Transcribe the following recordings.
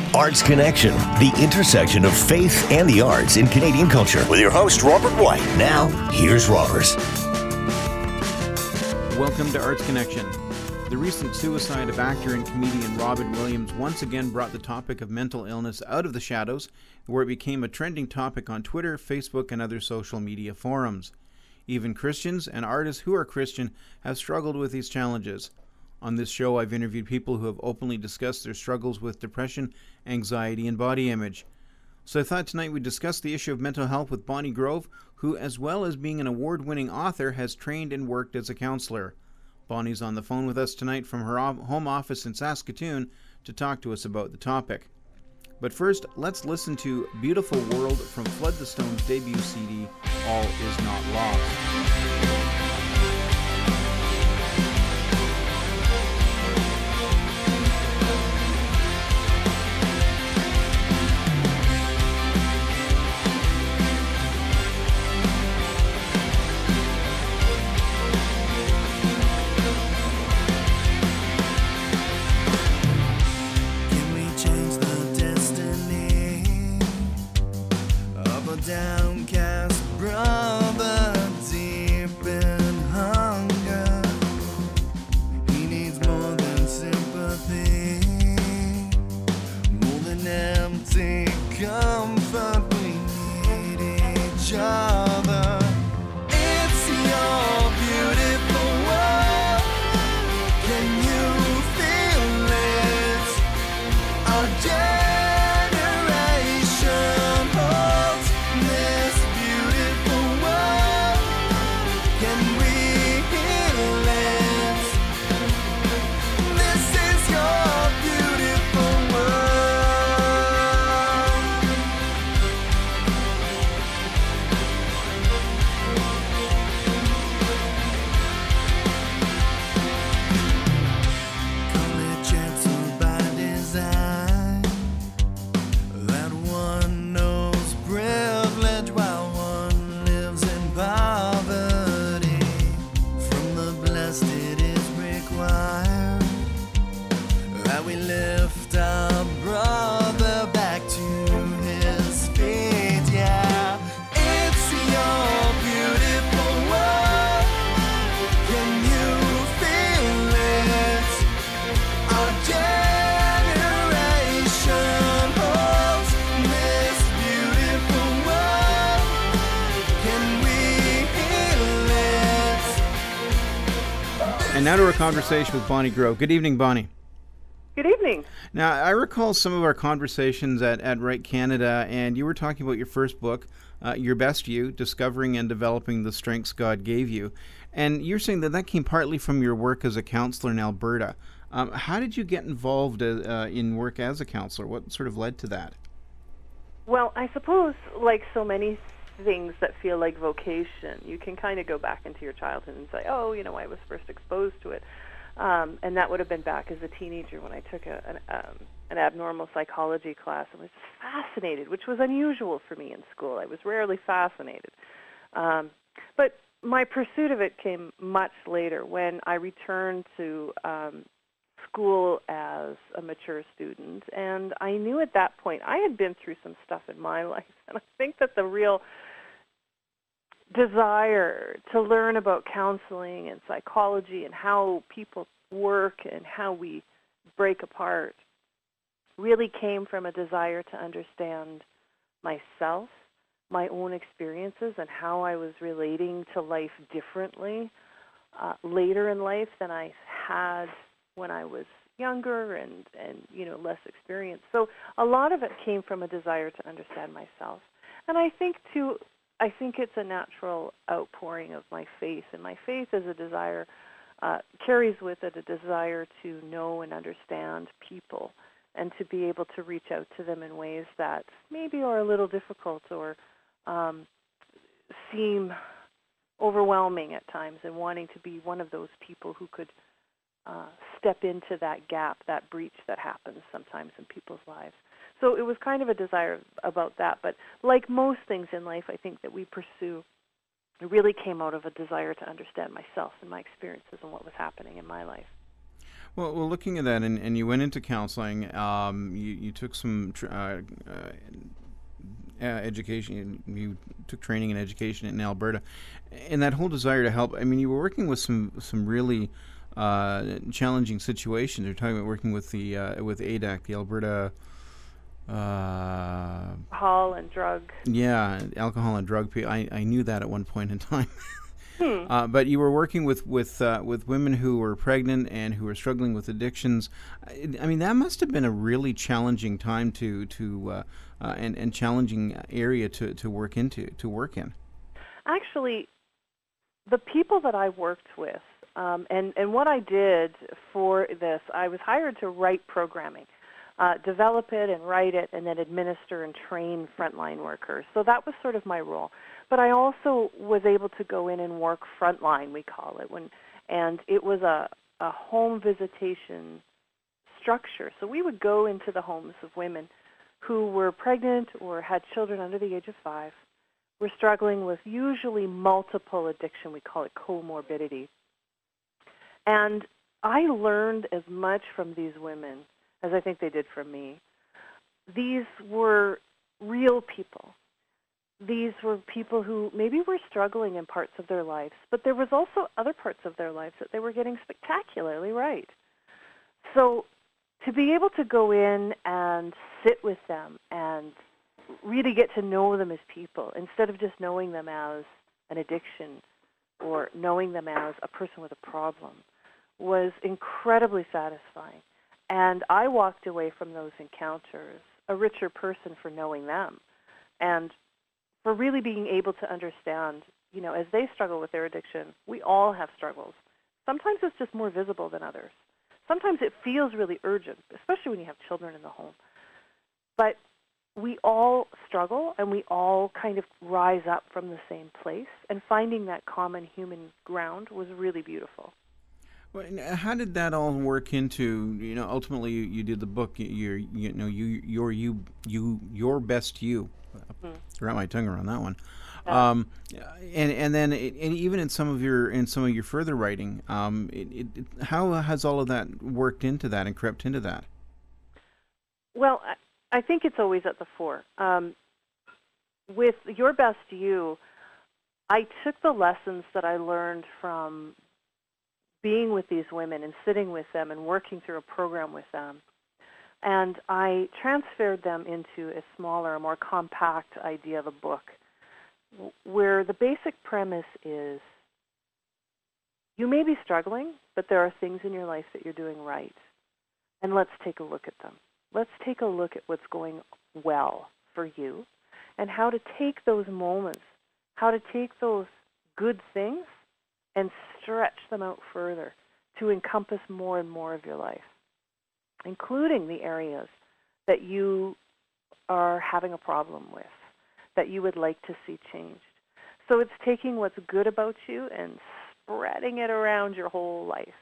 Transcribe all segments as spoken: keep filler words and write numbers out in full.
Arts Connection, the intersection of faith and the arts in Canadian culture. With your host, Robert White. Now, here's Robert. Welcome to Arts Connection. The recent suicide of actor and comedian Robin Williams once again brought the topic of mental illness out of the shadows, where it became a trending topic on Twitter, Facebook, and other social media forums. Even Christians and artists who are Christian have struggled with these challenges. On this show, I've interviewed people who have openly discussed their struggles with depression, anxiety, and body image. So I thought tonight we'd discuss the issue of mental health with Bonnie Grove, who, as well as being an award-winning author, has trained and worked as a counselor. Bonnie's on the phone with us tonight from her home office in Saskatoon to talk to us about the topic. But first, let's listen to Beautiful World from Flood the Stone's debut C D, All Is Not Lost. Downcast brother, deep in hunger. He needs more than sympathy, more than empty comfort. We need each other. It's your beautiful world. Can you feel it? Our day. And now to our conversation with Bonnie Grove. Good evening, Bonnie. Good evening. Now, I recall some of our conversations at, at Write Canada, and you were talking about your first book, uh, Your Best You, Discovering and Developing the Strengths God Gave You. And you're saying that that came partly from your work as a counselor in Alberta. Um, how did you get involved uh, in work as a counselor? What sort of led to that? Well, I suppose, like so many things that feel like vocation, you can kind of go back into your childhood and say, oh, you know, I was first exposed to it. Um, and that would have been back as a teenager when I took a, an, um, an abnormal psychology class and was fascinated, which was unusual for me in school. I was rarely fascinated. Um, but my pursuit of it came much later when I returned to um, school as a mature student. And I knew at that point I had been through some stuff in my life. And I think that the real desire to learn about counseling and psychology and how people work and how we break apart really came from a desire to understand myself, my own experiences, and how I was relating to life differently uh, later in life than I had when I was younger and, and, you know, less experienced. So a lot of it came from a desire to understand myself. And I think, too, I think it's a natural outpouring of my faith, and my faith is a desire, uh, carries with it a desire to know and understand people and to be able to reach out to them in ways that maybe are a little difficult or um, seem overwhelming at times, and wanting to be one of those people who could uh, step into that gap, that breach that happens sometimes in people's lives. So it was kind of a desire about that. But like most things in life, I think that we pursue, it really came out of a desire to understand myself and my experiences and what was happening in my life. Well, well, looking at that, and, and you went into counseling. Um, you, you took some tr- uh, uh, uh, education. You took training in education in Alberta, and that whole desire to help. I mean, you were working with some some really uh, challenging situations. You're talking about working with the uh, with A D A C, the Alberta. Uh, Alcohol and drug. yeah, alcohol and drug. pe- I, I knew that at one point in time. Hmm. Uh, but you were working with with uh, with women who were pregnant and who were struggling with addictions. I, I mean, that must have been a really challenging time to to uh, uh, and and challenging area to, to work into to work in. Actually, the people that I worked with, um, and and what I did for this, I was hired to write programming, uh, develop it and write it, and then administer and train frontline workers. So that was sort of my role. But I also was able to go in and work frontline, we call it, when, and it was a, a home visitation structure. So we would go into the homes of women who were pregnant or had children under the age of five, were struggling with usually multiple addiction, we call it comorbidity. And I learned as much from these women as I think they did from me. These were real people. These were people who maybe were struggling in parts of their lives, but there was also other parts of their lives that they were getting spectacularly right. So to be able to go in and sit with them and really get to know them as people instead of just knowing them as an addiction or knowing them as a person with a problem was incredibly satisfying. And I walked away from those encounters a richer person for knowing them and for really being able to understand, you know, as they struggle with their addiction, we all have struggles. Sometimes it's just more visible than others. Sometimes it feels really urgent, especially when you have children in the home. But we all struggle, and we all kind of rise up from the same place, and finding that common human ground was really beautiful. Well, and how did that all work into, you know, ultimately you, you did the book, your, you know, you, your, you, you, your best you. Mm. Wrap my tongue around that one. Yeah. Um, and and then it, and even in some of your in some of your further writing, um, it, it, it, how has all of that worked into that and crept into that? Well, I, I think it's always at the fore. Um, with Your Best You, I took the lessons that I learned from being with these women and sitting with them and working through a program with them, and I transferred them into a smaller, more compact idea of a book, where the basic premise is you may be struggling, but there are things in your life that you're doing right, and let's take a look at them. Let's take a look at what's going well for you and how to take those moments, how to take those good things and stretch them out further to encompass more and more of your life, including the areas that you are having a problem with, that you would like to see changed. So it's taking what's good about you and spreading it around your whole life.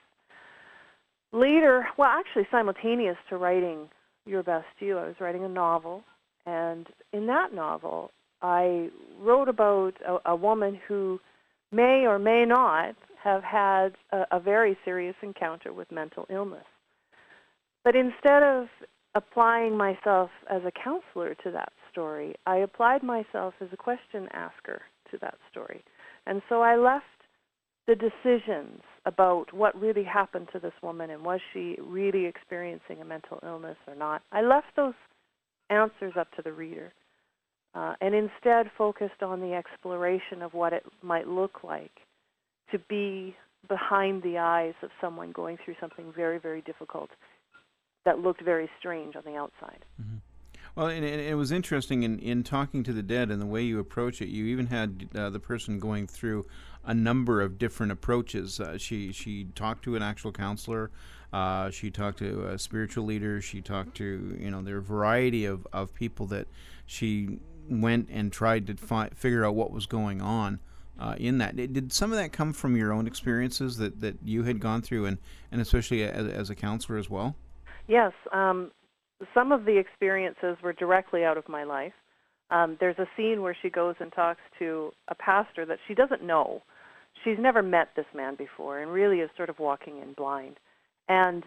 Later, well, actually simultaneous to writing Your Best You, I was writing a novel, and in that novel, I wrote about a, a woman who may or may not have had a, a very serious encounter with mental illness. But instead of applying myself as a counselor to that story, I applied myself as a question asker to that story. And so I left the decisions about what really happened to this woman and was she really experiencing a mental illness or not, I left those answers up to the reader, uh, and instead focused on the exploration of what it might look like to be behind the eyes of someone going through something very, very difficult that looked very strange on the outside. Mm-hmm. Well, and, and it was interesting in, in talking to the dead and the way you approach it. You even had uh, the person going through a number of different approaches. Uh, she she talked to an actual counselor. Uh, she talked to a spiritual leader. She talked to, you know, there are a variety of, of people that she went and tried to fi- figure out what was going on uh, in that. Did some of that come from your own experiences that, that you had gone through, and, and especially as, as a counselor as well? Yes. Um, some of the experiences were directly out of my life. Um, there's a scene where she goes and talks to a pastor that she doesn't know. She's never met this man before and really is sort of walking in blind. And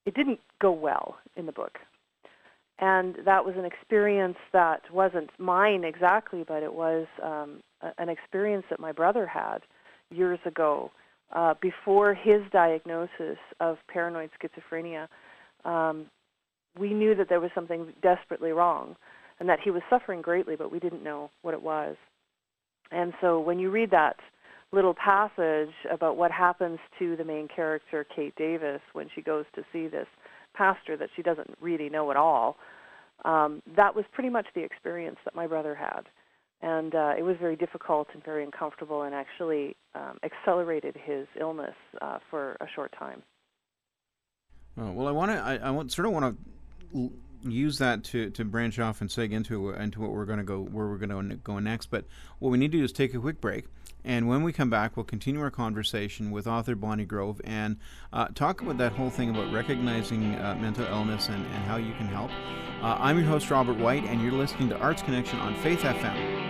it didn't go well in the book. And that was an experience that wasn't mine exactly, but it was um, a, an experience that my brother had years ago, uh, before his diagnosis of paranoid schizophrenia. Um, we knew that there was something desperately wrong and that he was suffering greatly, but we didn't know what it was. And so when you read that little passage about what happens to the main character, Kate Davis, when she goes to see this pastor that she doesn't really know at all, um, that was pretty much the experience that my brother had. And uh, it was very difficult and very uncomfortable, and actually um, accelerated his illness uh, for a short time. Oh, well, I want to. I, I want, sort of want to use that to, to branch off and seg into into what we're going to go where we're going to go next. But what we need to do is take a quick break, and when we come back, we'll continue our conversation with author Bonnie Grove and uh, talk about that whole thing about recognizing uh, mental illness and, and how you can help. Uh, I'm your host, Robert White, and you're listening to Arts Connection on Faith F M.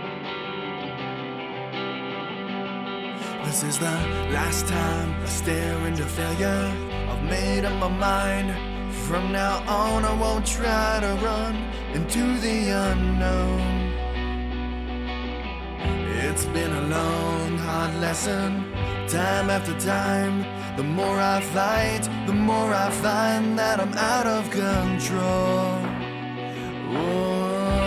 This is the last time I stare into failure. I've made up my mind. From now on I won't try to run into the unknown. It's been a long, hard lesson, time after time. The more I fight, the more I find that I'm out of control. Whoa.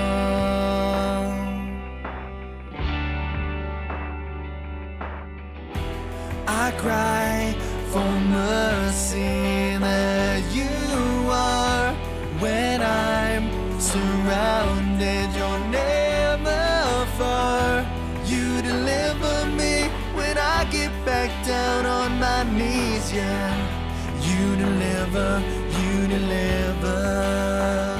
I cry for mercy that you are. When I'm surrounded, you're never far. You deliver me when I get back down on my knees, yeah. You deliver, you deliver.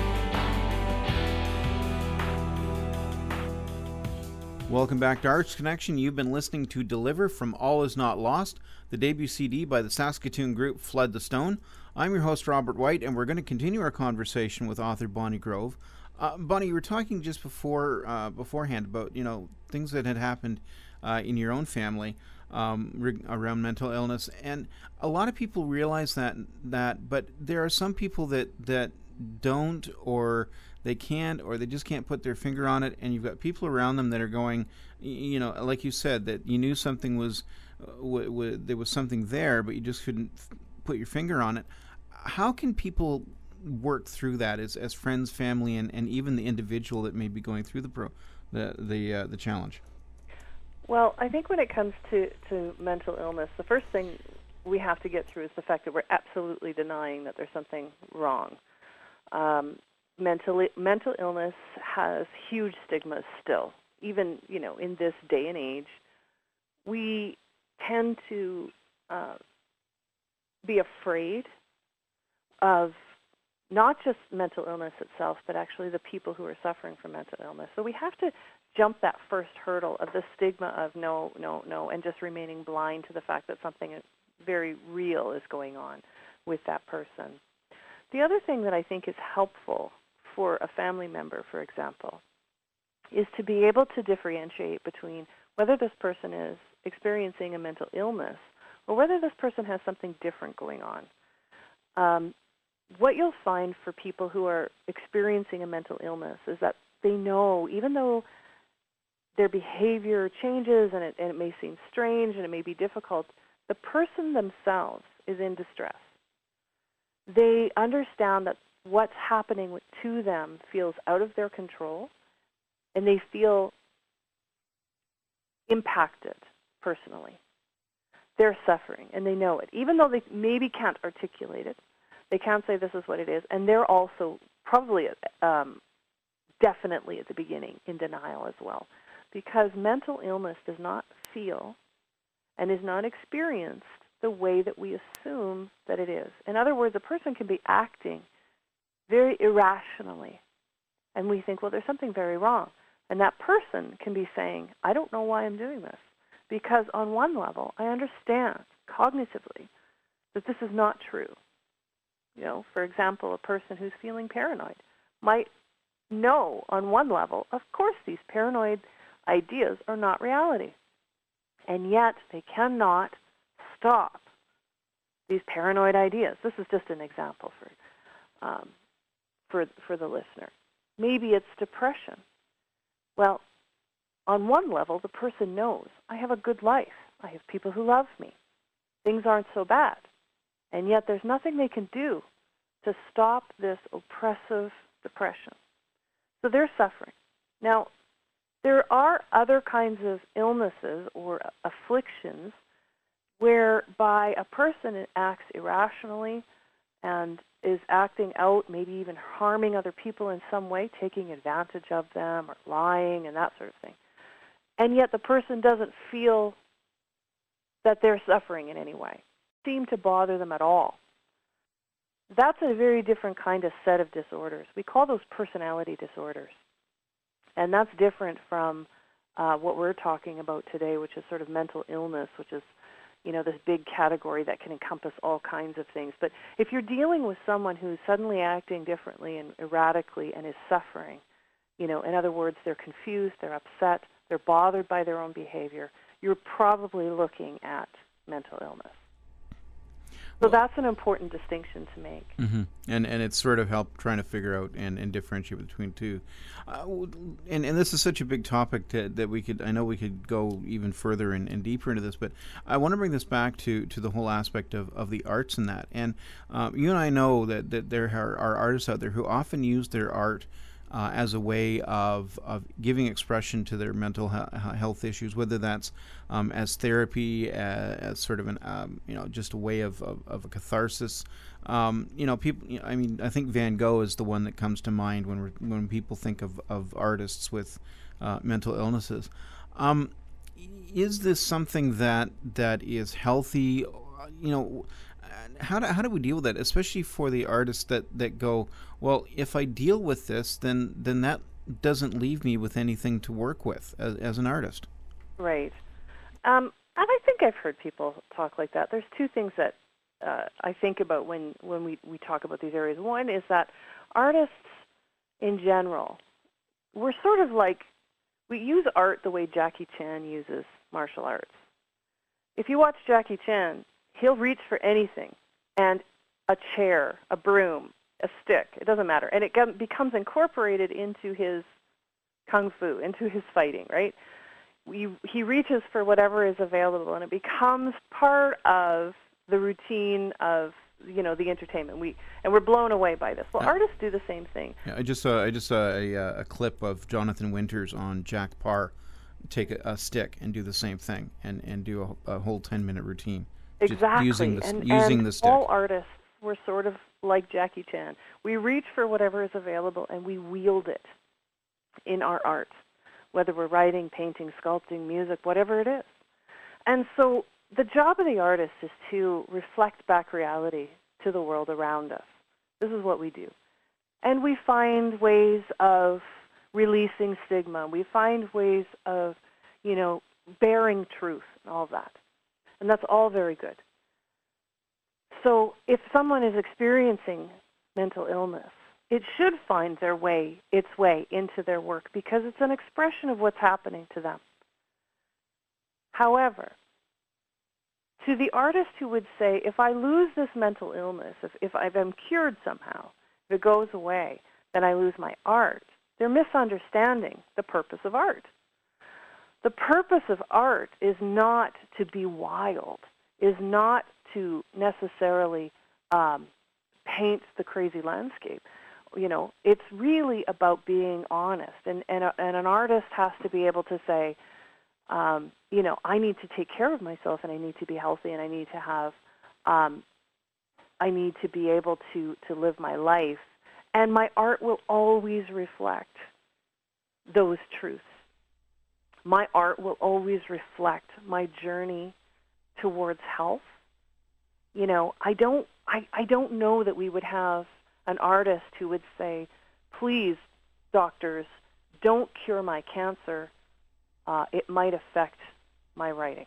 Welcome back to Arts Connection. You've been listening to Deliver from All Is Not Lost, the debut C D by the Saskatoon group Flood the Stone. I'm your host, Robert White, and we're going to continue our conversation with author Bonnie Grove. Uh, Bonnie, you were talking just before uh, beforehand about, you know, things that had happened uh, in your own family um, rig- around mental illness, and a lot of people realize that that, but there are some people that that don't, or they can't, or they just can't put their finger on it, and you've got people around them that are going, you know, like you said, that you knew something was, uh, w- w- there was something there, but you just couldn't f- put your finger on it. How can people work through that as, as friends, family, and, and even the individual that may be going through the pro, the the uh, the challenge? Well, I think when it comes to, to mental illness, the first thing we have to get through is the fact that we're absolutely denying that there's something wrong. Um, Mentally, mental illness has huge stigmas still. Even, you know, in this day and age, we tend to uh, be afraid of not just mental illness itself, but actually the people who are suffering from mental illness. So we have to jump that first hurdle of the stigma of no, no, no, and just remaining blind to the fact that something very real is going on with that person. The other thing that I think is helpful for a family member, for example, is to be able to differentiate between whether this person is experiencing a mental illness or whether this person has something different going on. Um, what you'll find for people who are experiencing a mental illness is that they know, even though their behavior changes and it, and it may seem strange and it may be difficult, the person themselves is in distress. They understand that what's happening to them feels out of their control, and they feel impacted personally. They're suffering, and they know it. Even though they maybe can't articulate it, they can't say this is what it is, and they're also probably um, definitely at the beginning in denial as well, because mental illness does not feel and is not experienced the way that we assume that it is. In other words, a person can be acting very irrationally, and we think, well, there's something very wrong. And that person can be saying, I don't know why I'm doing this, because on one level, I understand cognitively that this is not true. You know, for example, a person who's feeling paranoid might know on one level, of course, these paranoid ideas are not reality. And yet they cannot stop these paranoid ideas. This is just an example for, um, for, for the listener. Maybe it's depression. Well, on one level, the person knows, I have a good life. I have people who love me. Things aren't so bad. And yet there's nothing they can do to stop this oppressive depression. So they're suffering. Now, there are other kinds of illnesses or afflictions whereby a person acts irrationally and is acting out, maybe even harming other people in some way, taking advantage of them or lying and that sort of thing. And yet the person doesn't feel that they're suffering in any way, seem to bother them at all. That's a very different kind of set of disorders. We call those personality disorders. And that's different from uh, what we're talking about today, which is sort of mental illness, which is, you know, this big category that can encompass all kinds of things. But if you're dealing with someone who's suddenly acting differently and erratically and is suffering, you know, in other words, they're confused, they're upset, they're bothered by their own behavior, you're probably looking at mental illness. So that's an important distinction to make. Mm-hmm. And and it's sort of helped trying to figure out and, and differentiate between two. Uh, and, and this is such a big topic to, that we could, I know we could go even further and, and deeper into this, but I want to bring this back to, to the whole aspect of, of the arts and that. And um, you and I know that, that there are, are artists out there who often use their art Uh, as a way of, of giving expression to their mental he- health issues, whether that's um, as therapy, uh, as sort of an, um, you know, just a way of, of, of a catharsis. Um, you know, people. You know, I mean, I think Van Gogh is the one that comes to mind when we're, when people think of, of artists with uh, mental illnesses. Um, is this something that that is healthy? You know, how do, how do we deal with that, especially for the artists that, that go, well, if I deal with this, then then that doesn't leave me with anything to work with as, as an artist. Right. Um, and I think I've heard people talk like that. There's two things that uh, I think about when, when we, we talk about these areas. One is that artists in general, we're sort of like, we use art the way Jackie Chan uses martial arts. If you watch Jackie Chan, he'll reach for anything, and a chair, a broom, a stick, it doesn't matter. And it becomes incorporated into his kung fu, into his fighting, right? We, he reaches for whatever is available, and it becomes part of the routine of, you know, the entertainment. We and we're blown away by this. Well, uh, artists do the same thing. Yeah, I just saw I just saw a, a clip of Jonathan Winters on Jack Parr take a, a stick and do the same thing and, and do a, a whole ten-minute routine. Exactly. Using the, and, using and the stick. All artists were sort of like Jackie Chan. We reach for whatever is available and we wield it in our art, whether we're writing, painting, sculpting, music, whatever it is. And so the job of the artist is to reflect back reality to the world around us. This is what we do. And we find ways of releasing stigma. We find ways of, you know, bearing truth and all that. And that's all very good. So if someone is experiencing mental illness, it should find their way, its way into their work because it's an expression of what's happening to them. However, to the artist who would say, if I lose this mental illness, if, if I'm cured somehow, if it goes away, then I lose my art, they're misunderstanding the purpose of art. The purpose of art is not to be wild, is not to necessarily um, paint the crazy landscape. You know, it's really about being honest. And, and, a, and an artist has to be able to say, um, you know, I need to take care of myself and I need to be healthy and I need to have, um, I need to be able to, to live my life. And my art will always reflect those truths. My art will always reflect my journey towards health. You know, I don't, I, I don't know that we would have an artist who would say, please, doctors, don't cure my cancer. Uh, it might affect my writing.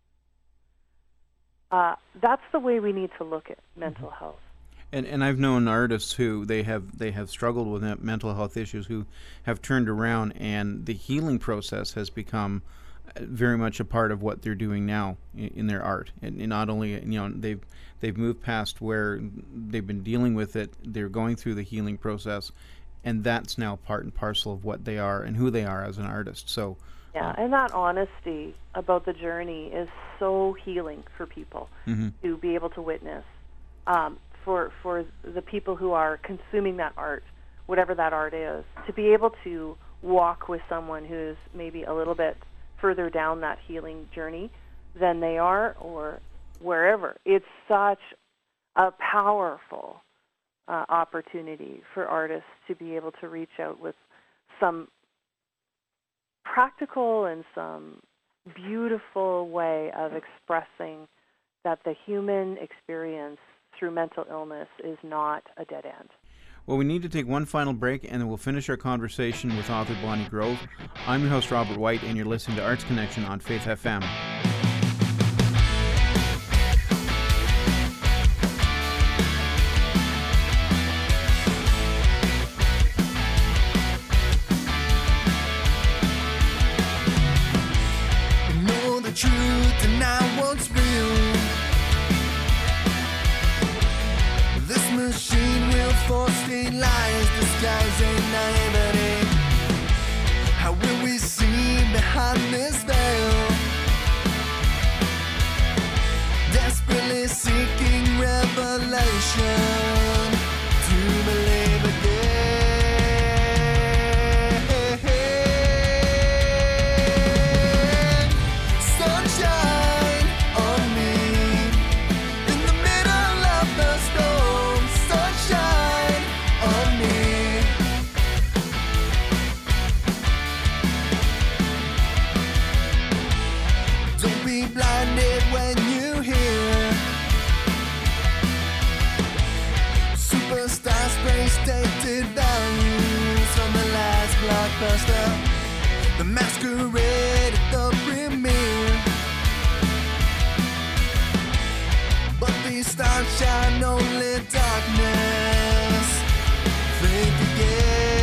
Uh, that's the way we need to look at mental mm-hmm. health. And and I've known artists who they have they have struggled with mental health issues who have turned around and the healing process has become uh, very much a part of what they're doing now in, in their art. And, and not only, you know, they've they've moved past where they've been dealing with it, they're going through the healing process, and that's now part and parcel of what they are and who they are as an artist. So yeah, and that honesty about the journey is so healing for people mm-hmm. to be able to witness. Um, for for the people who are consuming that art, whatever that art is, to be able to walk with someone who's maybe a little bit further down that healing journey than they are, or wherever. It's such a powerful uh, opportunity for artists to be able to reach out with some practical and some beautiful way of expressing that the human experience through mental illness is not a dead end. Well, we need to take one final break, and then we'll finish our conversation with author Bonnie Grove. I'm your host, Robert White, and you're listening to Arts Connection on Faith F M. Truth and now what's real. This machine will force state lies, disguising naivety. How will we see behind this veil? Desperately seeking revelation to believe again. Blinded when you hear superstar space stated values from the last blockbuster, the masquerade at the premiere. But these stars shine only darkness. Think again.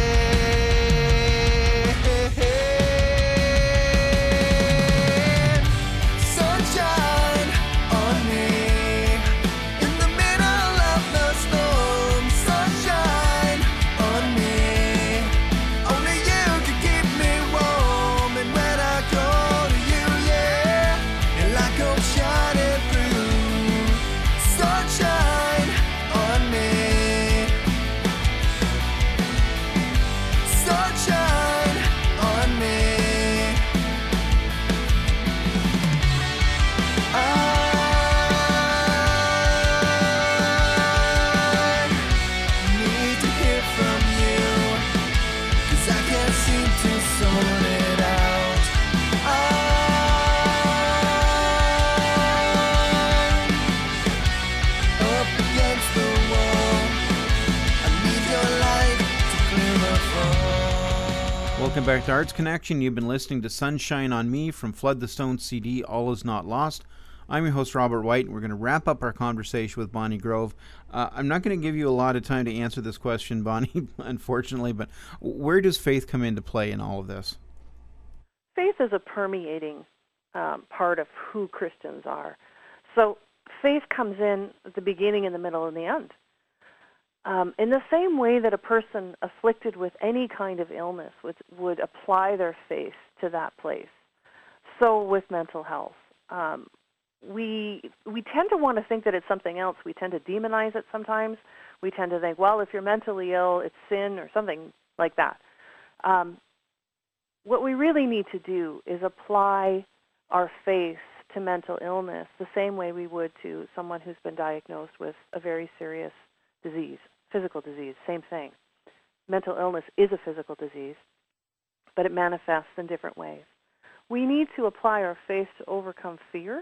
Welcome back to Arts Connection. You've been listening to Sunshine on Me from Flood the Stone C D, All Is Not Lost. I'm your host, Robert White, and we're going to wrap up our conversation with Bonnie Grove. Uh, I'm not going to give you a lot of time to answer this question, Bonnie, unfortunately, but where does faith come into play in all of this? Faith is a permeating um, part of who Christians are. So faith comes in at the beginning, in the middle, and the end. Um, in the same way that a person afflicted with any kind of illness would, would apply their faith to that place, so with mental health. Um, we we tend to want to think that it's something else. We tend to demonize it sometimes. We tend to think, well, if you're mentally ill, it's sin or something like that. Um, what we really need to do is apply our faith to mental illness the same way we would to someone who's been diagnosed with a very serious disease. Physical disease, same thing. Mental illness is a physical disease, but it manifests in different ways. We need to apply our faith to overcome fear.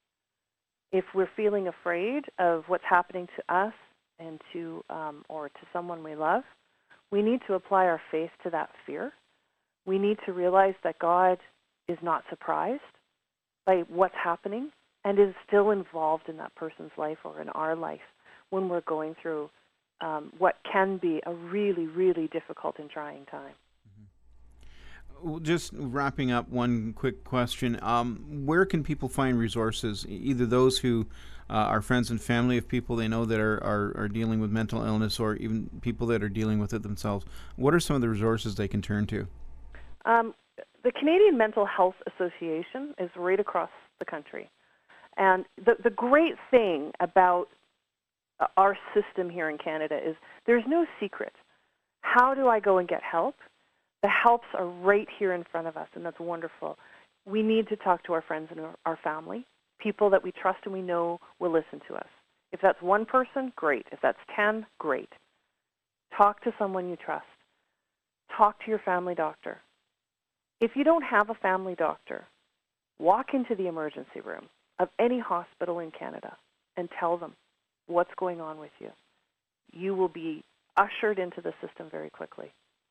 If we're feeling afraid of what's happening to us and to um, or to someone we love, we need to apply our faith to that fear. We need to realize that God is not surprised by what's happening and is still involved in that person's life or in our life when we're going through Um, what can be a really, really difficult and trying time. Well, just wrapping up, one quick question. Um, where can people find resources, e- either those who uh, are friends and family of people they know that are, are, are dealing with mental illness, or even people that are dealing with it themselves? What are some of the resources they can turn to? Um, the Canadian Mental Health Association is right across the country. And the, the great thing about uh, our system here in Canada is there's no secret. How do I go and get help? The helps are right here in front of us, and that's wonderful. We need to talk to our friends and our, our family, people that we trust and we know will listen to us. If that's one person, great. If that's ten, great. Talk to someone you trust. Talk to your family doctor. If you don't have a family doctor, walk into the emergency room of any hospital in Canada and tell them what's going on with you. You will be ushered into the system very quickly.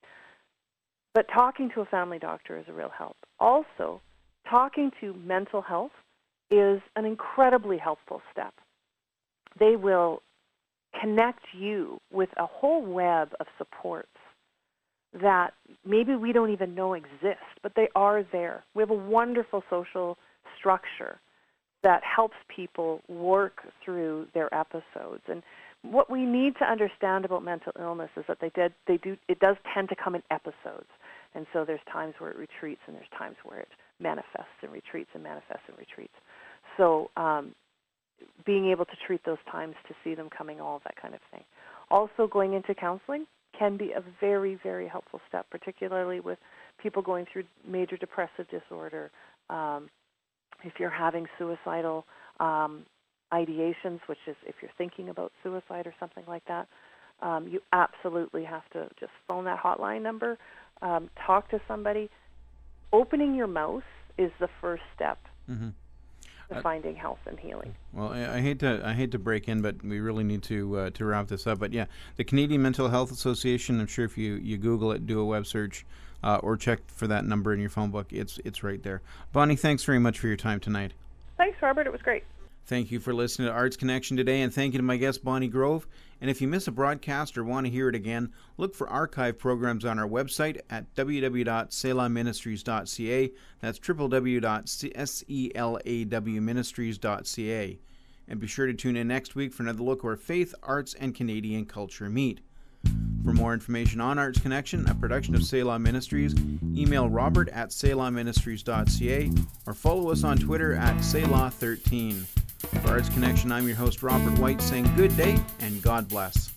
But talking to a family doctor is a real help. Also, talking to mental health is an incredibly helpful step. They will connect you with a whole web of supports that maybe we don't even know exist, but they are there. We have a wonderful social structure that helps people work through their episodes. And what we need to understand about mental illness is that they did, they do, it does tend to come in episodes. And so there's times where it retreats and there's times where it manifests and retreats and manifests and retreats. So um, being able to treat those times, to see them coming, all that kind of thing. Also, going into counseling can be a very, very helpful step, particularly with people going through major depressive disorder. Um, if you're having suicidal um, ideations, which is if you're thinking about suicide or something like that, um, you absolutely have to just phone that hotline number, um, talk to somebody. Opening your mouth is the first step Mm-hmm. to Uh, finding health and healing. Well, I, I hate to I hate to break in, but we really need to uh, to wrap this up. But yeah, the Canadian Mental Health Association. I'm sure if you, you Google it, do a web search, uh, or check for that number in your phone book, it's it's right there. Bonnie, thanks very much for your time tonight. Thanks, Robert. It was great. Thank you for listening to Arts Connection today, and thank you to my guest, Bonnie Grove. And if you miss a broadcast or want to hear it again, look for archive programs on our website at w w w dot selah ministries dot c a. That's w w w dot selah ministries dot c a. And be sure to tune in next week for another look where faith, arts, and Canadian culture meet. For more information on Arts Connection, a production of Selah Ministries, email Robert at selah ministries dot c a or follow us on Twitter at selah thirteen. For Arts Connection, I'm your host, Robert White, saying good day and God bless.